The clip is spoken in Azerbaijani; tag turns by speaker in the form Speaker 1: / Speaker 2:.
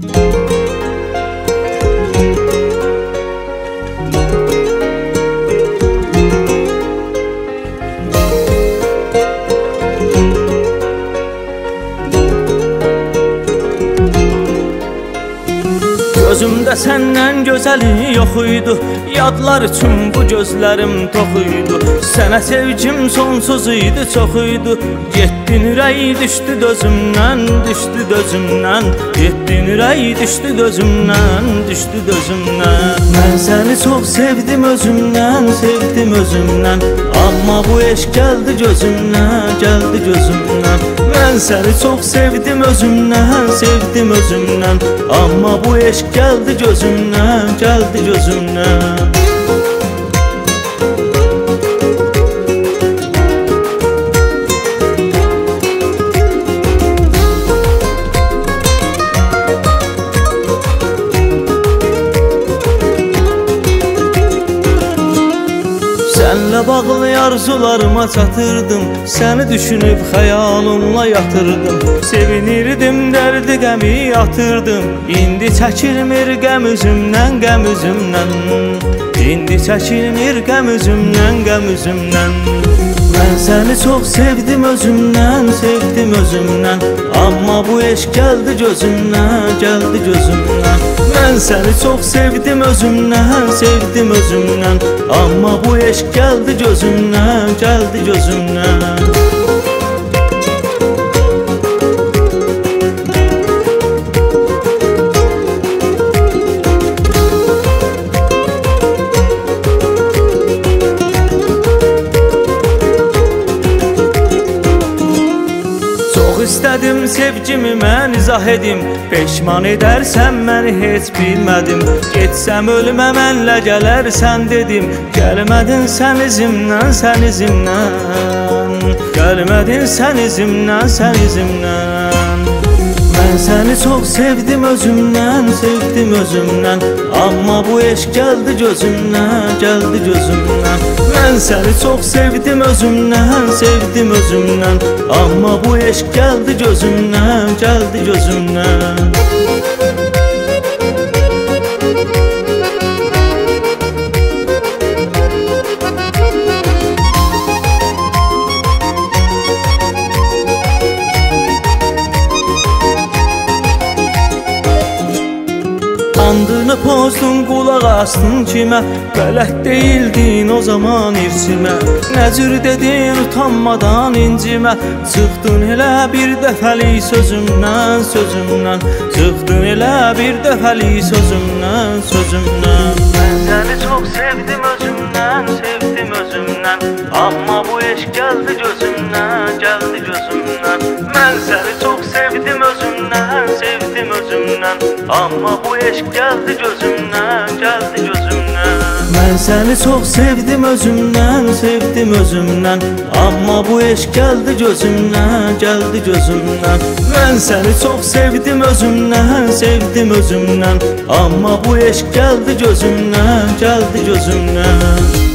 Speaker 1: Gözümdə səndən gözəli yox idi, yadlar üçün bu gözlərim tox idi. Sənə sevgim sonsuz idi, çox idi. Getdin ürək düşdü dözümdən, düşdü dözümdən. Getdin ürək düşdü dözümdən, düşdü dözümdən. Mən səni çox sevdim özümdən, sevdim özümdən. Amma bu eşq gəldi gözümdən, gəldi gözümdən. Mən səni çox sevdim özümdən, sevdim özümdən. Amma bu eşq gəldi gözümdən, gəldi gözümdən. Sənlə bağlı arzularıma çatırdım, səni düşünüb xəyalımla yatırdım. Sevinirdim, dərdi qəmi atırdım. İndi çəkilmir qəm üzümdən, qəm üzümdən. İndi çəkilmir qəm üzümdən, qəm üzümdən. Mən səni çox sevdim özümdən, sevdim özümdən. Amma bu eşq gəldi gözümdən, gəldi gözümdən. Mən səni çox sevdim özümdən, sevdim özümdən. Amma bu eşq gəldi gözümdən, gəldi gözümdən. İstədim sevgimi mən izah edim, peşman edərsən məni heç bilmədim. Getsəm ölümə mənlə gələrsən dedim, gəlmədin sən izimdən, sən izimdən. Gəlmədin sən izimdən, sən izimdən. Mən səni çox sevdim özümdən, sevdim özümdən. Amma bu eşq gəldi gözümdən, gəldi gözümdən. Mən səni çox sevdim özümdən, sevdim özümdən. Amma bu eşq gəldi gözümdən, gəldi gözümdən. Andını pozdun, qulaq astın kimə? Qələt deyildin o zaman irsimə. Nəcür dedin utanmadan incimə? Çıxdın elə bir dəfəlik sözümdən, sözümdən. Çıxdın elə bir dəfəlik sözümdən, sözümdən. Mən səni çox sevdim özümdən, sevdim özümdən. Amma bu eşq gəldi gözümdən, gəldi gözümdən. Mən səni çox sevdim özümdən, sevdim özümdən. Amma bu eşq gəldi gözümdən, gəldi gözümdən. Mən səni çox sevdim özümdən, sevdim özümdən. Amma bu eşq gəldi gözümdən, gəldi gözümdən. Mən səni çox sevdim özümdən, sevdim özümdən. Amma bu eşq gəldi gözümdən, gəldi gözümdən.